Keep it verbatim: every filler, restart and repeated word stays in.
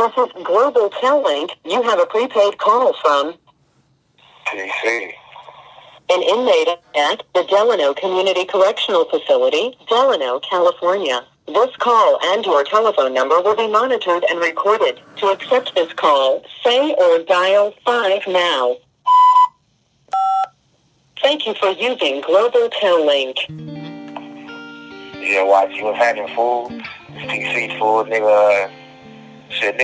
This is Global Tel Link. You have a prepaid call from T C. An inmate at the Delano Community Correctional Facility, Delano, California. This call and your telephone number will be monitored and recorded. To accept this call, say or dial five now. Thank you for using Global Tel Link. Yeah, watch, you was having food. This T C food, nigga. Shit,